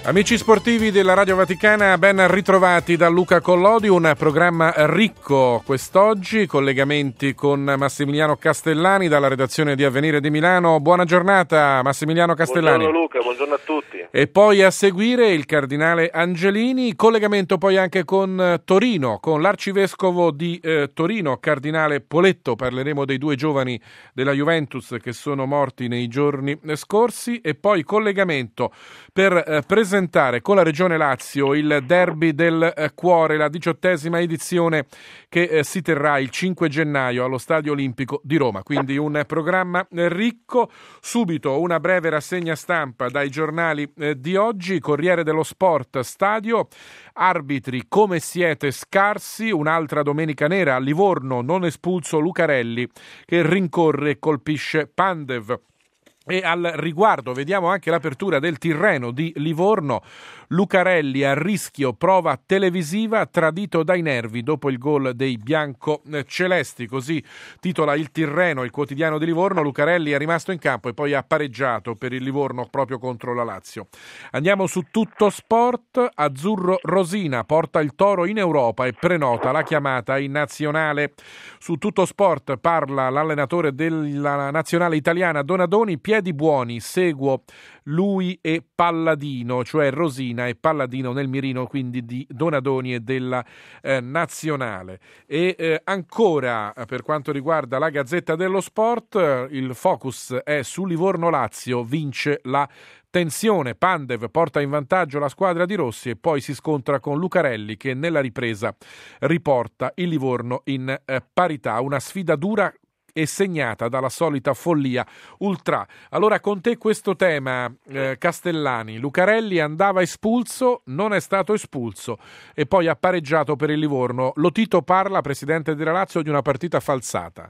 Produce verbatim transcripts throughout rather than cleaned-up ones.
Amici sportivi della Radio Vaticana, ben ritrovati da Luca Collodi, un programma ricco quest'oggi, collegamenti con Massimiliano Castellani dalla redazione di Avvenire di Milano. Buona giornata Massimiliano Castellani. Buongiorno Luca, buongiorno a tutti. E poi a seguire il cardinale Angelini, collegamento poi anche con Torino, con l'arcivescovo di eh, Torino, cardinale Poletto. Parleremo dei due giovani della Juventus che sono morti nei giorni scorsi, e poi collegamento per eh, presentare con la Regione Lazio il derby del eh, cuore, la diciottesima edizione che eh, si terrà il cinque gennaio allo Stadio Olimpico di Roma. Quindi un programma eh, ricco. Subito una breve rassegna stampa dai giornali eh, di oggi. Corriere dello Sport, stadio, arbitri come siete scarsi, un'altra domenica nera a Livorno, non espulso Lucarelli che rincorre e colpisce Pandev. E al riguardo vediamo anche l'apertura del Tirreno di Livorno. Lucarelli a rischio prova televisiva, tradito dai nervi dopo il gol dei bianco-celesti. Così titola il Tirreno, il quotidiano di Livorno. Lucarelli è rimasto in campo e poi ha pareggiato per il Livorno proprio contro la Lazio. Andiamo su Tutto Sport. Azzurro Rosina porta il Toro in Europa e prenota la chiamata in nazionale. Su Tutto Sport parla l'allenatore della nazionale italiana Donadoni. Piedi buoni, seguo lui e Palladino, cioè Rosina e Palladino nel mirino quindi di Donadoni e della eh, nazionale. E eh, ancora per quanto riguarda la Gazzetta dello Sport, eh, il focus è su Livorno-Lazio, vince la tensione, Pandev porta in vantaggio la squadra di Rossi e poi si scontra con Lucarelli che nella ripresa riporta il Livorno in eh, parità, una sfida dura e segnata dalla solita follia ultra. Allora con te questo tema, eh, Castellani. Lucarelli andava espulso, non è stato espulso e poi ha pareggiato per il Livorno. Lotito parla, presidente della Lazio, di una partita falsata.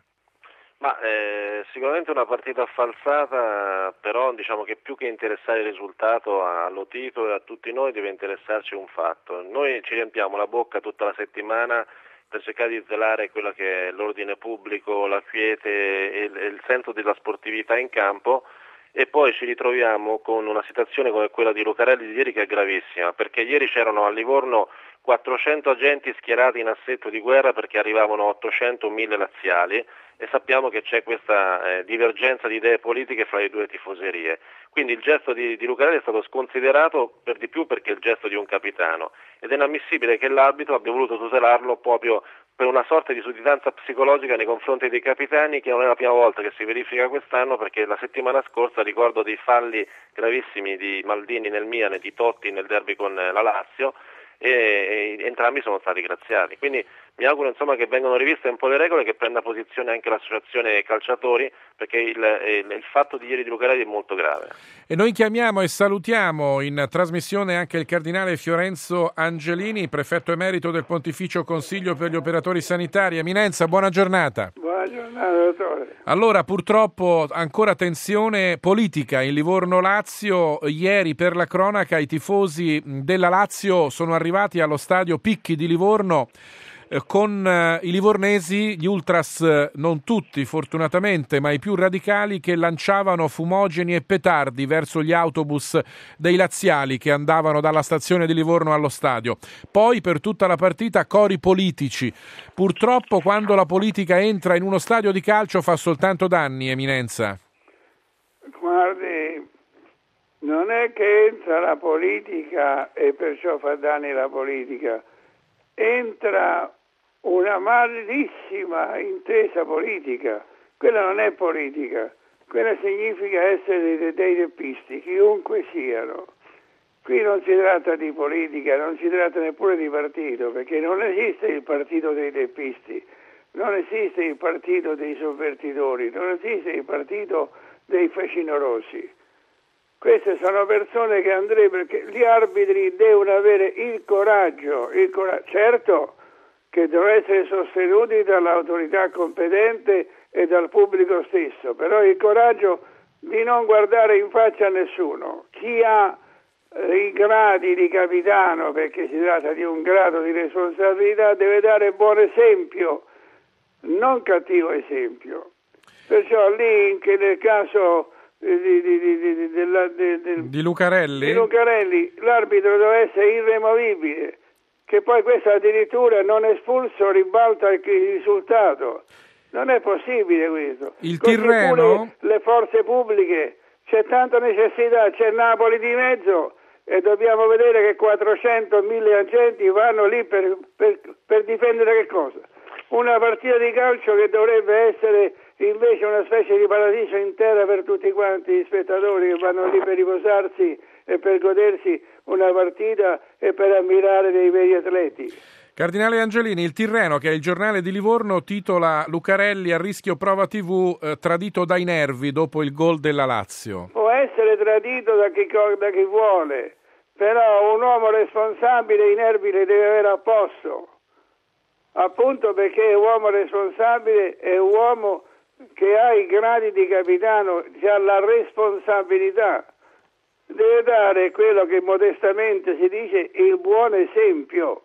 Ma eh, sicuramente una partita falsata, però diciamo che più che interessare il risultato a Lotito e a tutti noi deve interessarci un fatto. Noi ci riempiamo la bocca tutta la settimana per cercare di tutelare quello che è l'ordine pubblico, la quiete e il senso della sportività in campo, e poi ci ritroviamo con una situazione come quella di Lucarelli di ieri che è gravissima, perché ieri c'erano a Livorno quattrocento agenti schierati in assetto di guerra perché arrivavano ottocento mille laziali, e sappiamo che c'è questa eh, divergenza di idee politiche fra le due tifoserie. Quindi il gesto di, di Lucarelli è stato sconsiderato per di più perché è il gesto di un capitano, ed è inammissibile che l'arbitro abbia voluto tutelarlo proprio per una sorta di sudditanza psicologica nei confronti dei capitani, che non è la prima volta che si verifica quest'anno, perché la settimana scorsa ricordo dei falli gravissimi di Maldini nel Milan e di Totti nel derby con la Lazio, e, e entrambi sono stati graziati. Quindi mi auguro insomma che vengano riviste un po' le regole, che prenda posizione anche l'associazione calciatori, perché il, il, il fatto di ieri di Lucarelli è molto grave. E noi chiamiamo e salutiamo in trasmissione anche il cardinale Fiorenzo Angelini, prefetto emerito del Pontificio Consiglio per gli Operatori Sanitari. Eminenza, buona giornata. Buona giornata, dottore. Allora, purtroppo ancora tensione politica in Livorno-Lazio. Ieri, per la cronaca, i tifosi della Lazio sono arrivati allo stadio Picchi di Livorno con uh, i livornesi, gli ultras, uh, non tutti fortunatamente, ma i più radicali, che lanciavano fumogeni e petardi verso gli autobus dei laziali che andavano dalla stazione di Livorno allo stadio. Poi per tutta la partita cori politici. Purtroppo quando la politica entra in uno stadio di calcio fa soltanto danni, Eminenza. Guardi, non è che entra la politica e perciò fa danni la politica. Entra una malissima intesa politica. Quella non è politica, quella significa essere dei, dei teppisti, chiunque siano. Qui non si tratta di politica, non si tratta neppure di partito, perché non esiste il partito dei teppisti, non esiste il partito dei sovvertitori, non esiste il partito dei facinorossi. Queste sono persone che andrebbero, perché gli arbitri devono avere il coraggio, il coraggio, certo che devono essere sostenuti dall'autorità competente e dal pubblico stesso, però il coraggio di non guardare in faccia a nessuno. Chi ha eh, i gradi di capitano, perché si tratta di un grado di responsabilità, deve dare buon esempio, non cattivo esempio. Perciò lì, che nel caso di, di, di, di, della, di, di, di Lucarelli? Di Lucarelli, l'arbitro deve essere irremovibile, che poi questo addirittura non espulso ribalta il risultato. Non è possibile questo. Il Così Tirreno? Pure le forze pubbliche, c'è tanta necessità, c'è Napoli di mezzo e dobbiamo vedere che quattrocento mille agenti vanno lì per, per, per difendere che cosa? Una partita di calcio che dovrebbe essere invece una specie di paradiso intera per tutti quanti gli spettatori che vanno lì per riposarsi e per godersi una partita e per ammirare dei veri atleti. Cardinale Angelini, il Tirreno, che è il giornale di Livorno, titola Lucarelli a rischio prova tivù, eh, tradito dai nervi dopo il gol della Lazio. Può essere tradito da chi, da chi vuole, però un uomo responsabile i nervi li deve avere a posto, appunto perché un uomo responsabile è un uomo che ha i gradi di capitano, che ha la responsabilità, deve dare quello che modestamente si dice il buon esempio.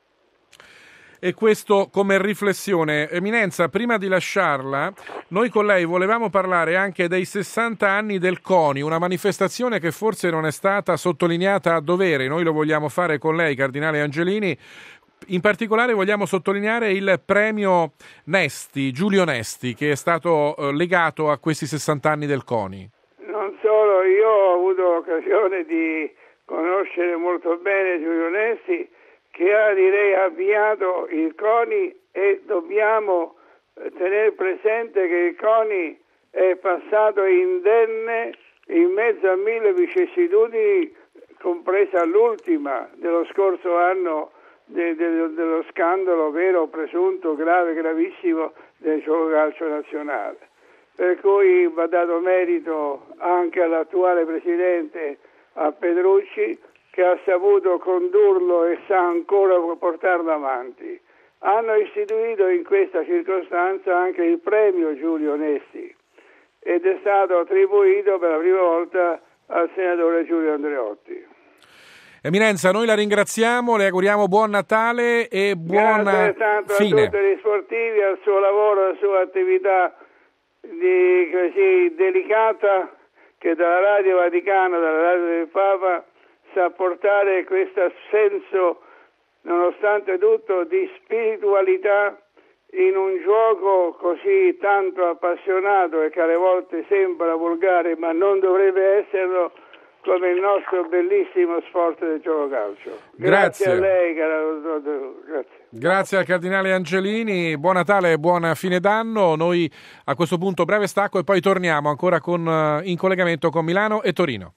E questo come riflessione. Eminenza, prima di lasciarla, noi con lei volevamo parlare anche dei sessanta anni del CONI, una manifestazione che forse non è stata sottolineata a dovere. Noi lo vogliamo fare con lei, Cardinale Angelini. In particolare vogliamo sottolineare il premio Nesti, Giulio Nesti, che è stato legato a questi sessanta anni del CONI. Non solo, io ho avuto occasione di conoscere molto bene Giulio Nesti, che ha, direi, avviato il CONI, e dobbiamo tenere presente che il CONI è passato indenne in mezzo a mille vicissitudini, compresa l'ultima dello scorso anno de, de, dello scandalo vero o presunto, grave, gravissimo del gioco calcio nazionale. Per cui va dato merito anche all'attuale presidente, a Pedrucci, che ha saputo condurlo e sa ancora portarlo avanti. Hanno istituito in questa circostanza anche il premio Giulio Nesti ed è stato attribuito per la prima volta al senatore Giulio Andreotti. Eminenza, noi la ringraziamo, le auguriamo buon Natale e buona Grazie tanto fine. a tutti gli sportivi, al suo lavoro, alla sua attività di, così delicata, che dalla Radio Vaticana, dalla Radio del Papa, sa portare questo senso, nonostante tutto, di spiritualità in un gioco così tanto appassionato e che alle volte sembra volgare, ma non dovrebbe esserlo, come il nostro bellissimo sport del gioco calcio. Grazie, Grazie a lei, caro. Grazie. Grazie al Cardinale Angelini, buon Natale e buona fine d'anno. Noi a questo punto breve stacco e poi torniamo ancora con, in collegamento con Milano e Torino.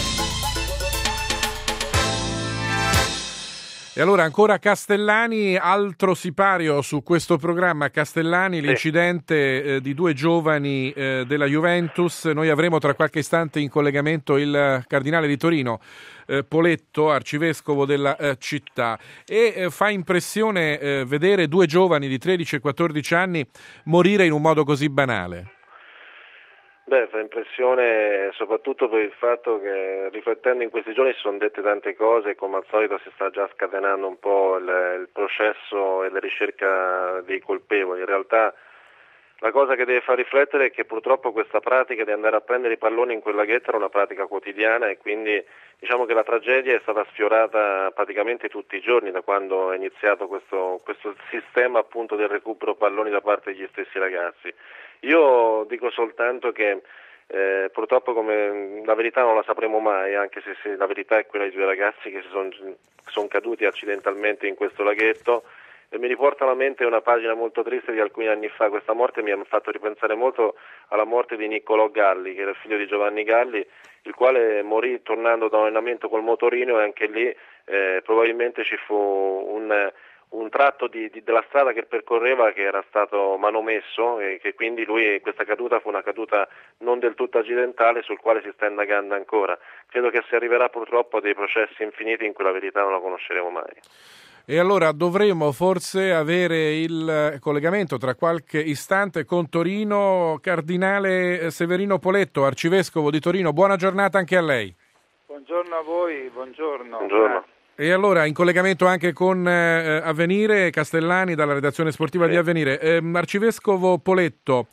E allora ancora Castellani, altro sipario su questo programma. Castellani, sì. L'incidente eh, di due giovani eh, della Juventus. Noi avremo tra qualche istante in collegamento il Cardinale di Torino, eh, Poletto, arcivescovo della eh, città. E eh, fa impressione eh, vedere due giovani di tredici e quattordici anni morire in un modo così banale. Beh, fa impressione soprattutto per il fatto che, riflettendo in questi giorni, si sono dette tante cose e come al solito si sta già scatenando un po' il, il processo e la ricerca dei colpevoli. In realtà la cosa che deve far riflettere è che purtroppo questa pratica di andare a prendere i palloni in quel laghetto era una pratica quotidiana e quindi diciamo che la tragedia è stata sfiorata praticamente tutti i giorni da quando è iniziato questo, questo sistema appunto del recupero palloni da parte degli stessi ragazzi. Io dico soltanto che eh, purtroppo come la verità non la sapremo mai, anche se, se la verità è quella di due ragazzi che si sono son caduti accidentalmente in questo laghetto. E mi riporta alla mente una pagina molto triste di alcuni anni fa. Questa morte mi ha fatto ripensare molto alla morte di Niccolò Galli, che era il figlio di Giovanni Galli, il quale morì tornando da un allenamento col motorino e anche lì eh, probabilmente ci fu un... un tratto di, di, della strada che percorreva che era stato manomesso e che quindi lui, questa caduta fu una caduta non del tutto accidentale sul quale si sta indagando ancora. Credo che si arriverà purtroppo a dei processi infiniti in cui la verità non la conosceremo mai. E allora dovremmo forse avere il collegamento tra qualche istante con Torino. Cardinale Severino Poletto, arcivescovo di Torino, buona giornata anche a lei. Buongiorno a voi, buongiorno. Buongiorno. E allora, in collegamento anche con eh, Avvenire, Castellani dalla redazione sportiva sì. di Avvenire. Eh, Arcivescovo Poletto,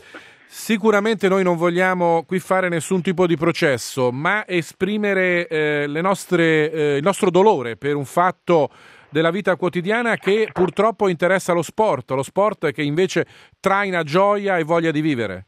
Sicuramente noi non vogliamo qui fare nessun tipo di processo, ma esprimere eh, le nostre, eh, il nostro dolore per un fatto della vita quotidiana che purtroppo interessa lo sport, lo sport che invece traina gioia e voglia di vivere.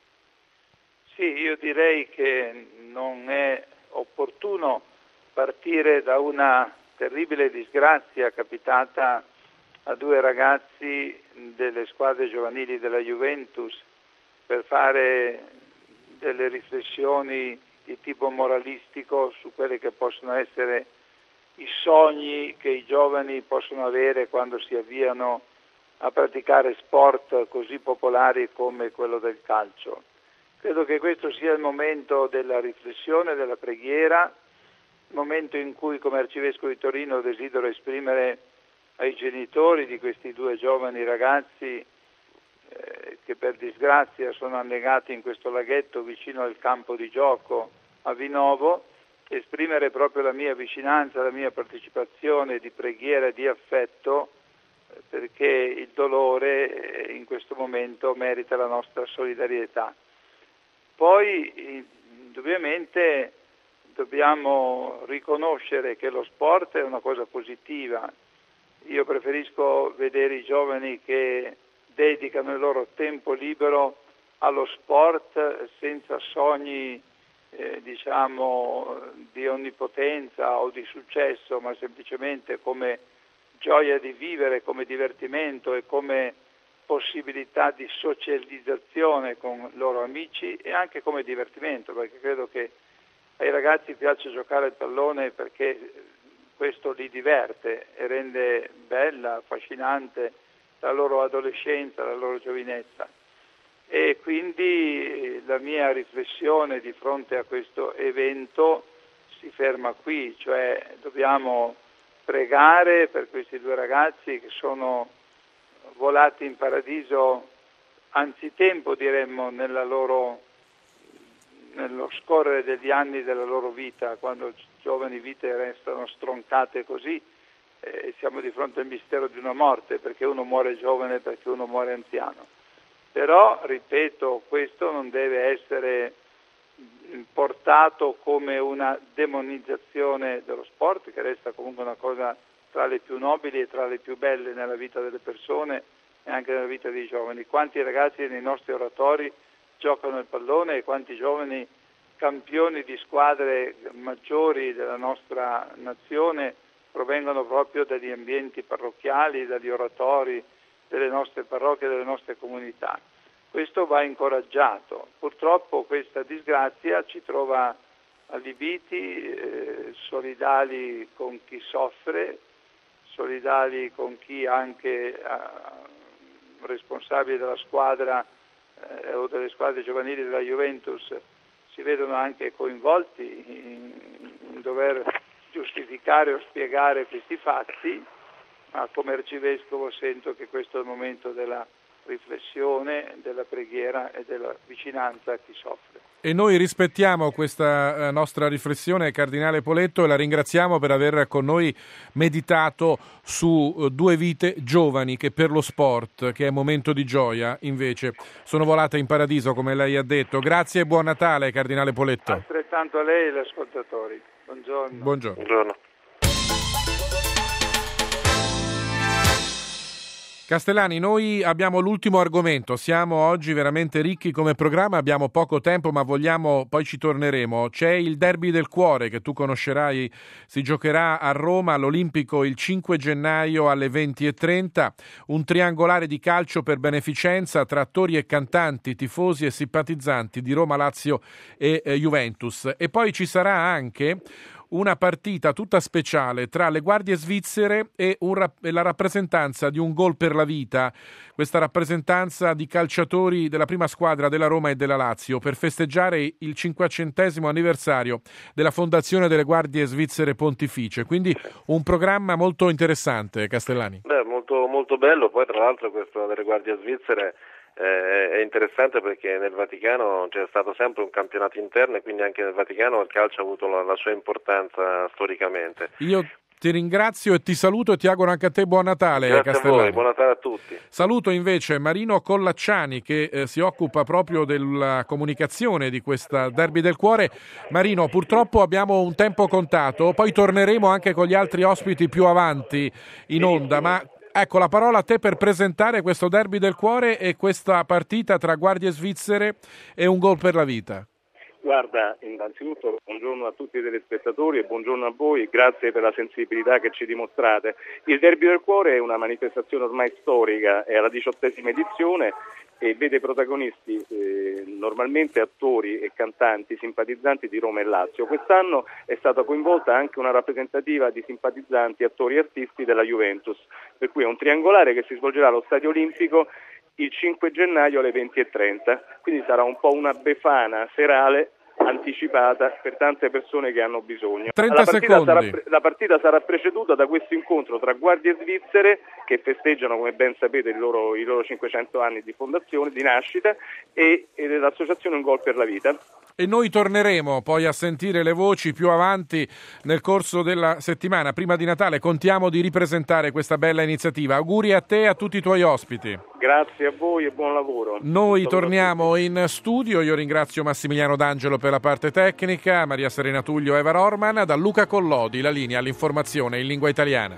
Sì, io direi che non è opportuno partire da una terribile disgrazia capitata a due ragazzi delle squadre giovanili della Juventus per fare delle riflessioni di tipo moralistico su quelli che possono essere i sogni che i giovani possono avere quando si avviano a praticare sport così popolari come quello del calcio. Credo che questo sia il momento della riflessione, della preghiera, il momento in cui come Arcivescovo di Torino desidero esprimere ai genitori di questi due giovani ragazzi eh, che per disgrazia sono annegati in questo laghetto vicino al campo di gioco a Vinovo, esprimere proprio la mia vicinanza, la mia partecipazione di preghiera e di affetto eh, perché il dolore eh, in questo momento merita la nostra solidarietà. Poi indubbiamente dobbiamo riconoscere che lo sport è una cosa positiva. Io preferisco vedere i giovani che dedicano il loro tempo libero allo sport senza sogni eh, diciamo di onnipotenza o di successo, ma semplicemente come gioia di vivere, come divertimento e come possibilità di socializzazione con i loro amici e anche come divertimento, perché credo che ai ragazzi piace giocare al pallone perché questo li diverte e rende bella, affascinante la loro adolescenza, la loro giovinezza. E quindi la mia riflessione di fronte a questo evento si ferma qui, cioè dobbiamo pregare per questi due ragazzi che sono volati in paradiso anzitempo, diremmo, nella loro, nello scorrere degli anni della loro vita, quando giovani vite restano stroncate così, eh, siamo di fronte al mistero di una morte, perché uno muore giovane, perché uno muore anziano. Però, ripeto, questo non deve essere portato come una demonizzazione dello sport, che resta comunque una cosa tra le più nobili e tra le più belle nella vita delle persone e anche nella vita dei giovani. Quanti ragazzi nei nostri oratori giocano il pallone e quanti giovani campioni di squadre maggiori della nostra nazione provengono proprio dagli ambienti parrocchiali, dagli oratori delle nostre parrocchie, delle nostre comunità. Questo va incoraggiato. Purtroppo questa disgrazia ci trova allibiti, eh, solidali con chi soffre, solidali con chi anche eh, responsabile della squadra eh, o delle squadre giovanili della Juventus si vedono anche coinvolti in, in dover giustificare o spiegare questi fatti, ma come arcivescovo sento che questo è il momento della riflessione, della preghiera e della vicinanza a chi soffre. E noi rispettiamo questa nostra riflessione, Cardinale Poletto, e la ringraziamo per aver con noi meditato su due vite giovani che per lo sport, che è momento di gioia, invece sono volate in paradiso, come lei ha detto. Grazie e buon Natale, Cardinale Poletto. Altrettanto a lei e agli ascoltatori. Buongiorno. Buongiorno. Buongiorno. Castellani, noi abbiamo l'ultimo argomento, siamo oggi veramente ricchi come programma, abbiamo poco tempo ma vogliamo, poi ci torneremo. C'è il Derby del Cuore che tu conoscerai, si giocherà a Roma all'Olimpico il cinque gennaio alle venti e trenta, un triangolare di calcio per beneficenza tra attori e cantanti, tifosi e simpatizzanti di Roma, Lazio e eh, Juventus. E poi ci sarà anche una partita tutta speciale tra le guardie svizzere e, un rap- e la rappresentanza di Un Gol per la Vita, questa rappresentanza di calciatori della prima squadra della Roma e della Lazio, per festeggiare il cinquecentesimo anniversario della fondazione delle guardie svizzere pontificie. Quindi un programma molto interessante, Castellani. Beh, molto, molto bello. Poi tra l'altro questo delle guardie svizzere Eh, è interessante perché nel Vaticano c'è stato sempre un campionato interno e quindi anche nel Vaticano il calcio ha avuto la, la sua importanza storicamente. Io Ti ringrazio e ti saluto e ti auguro anche a te buon Natale. Grazie Castellani. a voi, buon Natale a tutti. Saluto invece Marino Collacciani che eh, si occupa proprio della comunicazione di questa Derby del Cuore. Marino, purtroppo abbiamo un tempo contato, poi torneremo anche con gli altri ospiti più avanti in onda, ma ecco la parola a te per presentare questo Derby del Cuore e questa partita tra guardie svizzere e un gol per la vita. Guarda, innanzitutto buongiorno a tutti i telespettatori e buongiorno a voi, grazie per la sensibilità che ci dimostrate. Il Derby del Cuore è una manifestazione ormai storica, è alla diciottesima edizione e vede protagonisti eh, normalmente attori e cantanti simpatizzanti di Roma e Lazio. Quest'anno è stata coinvolta anche una rappresentativa di simpatizzanti, attori e artisti della Juventus, per cui è un triangolare che si svolgerà allo Stadio Olimpico il cinque gennaio alle venti e trenta, quindi sarà un po' una befana serale anticipata per tante persone che hanno bisogno. trenta la, partita sarà, secondi. la partita sarà preceduta da questo incontro tra guardie svizzere che festeggiano, come ben sapete, i loro, i loro cinquecento anni di fondazione, di nascita, e, e l'associazione Un Gol per la Vita. E noi torneremo poi a sentire le voci più avanti nel corso della settimana. Prima di Natale contiamo di ripresentare questa bella iniziativa. Auguri a te e a tutti i tuoi ospiti. Grazie a voi e buon lavoro. Noi torniamo in studio. Io ringrazio Massimiliano D'Angelo per la parte tecnica, Maria Serena Tullio e Eva Rorman. Da Luca Collodi la linea all'informazione in lingua italiana.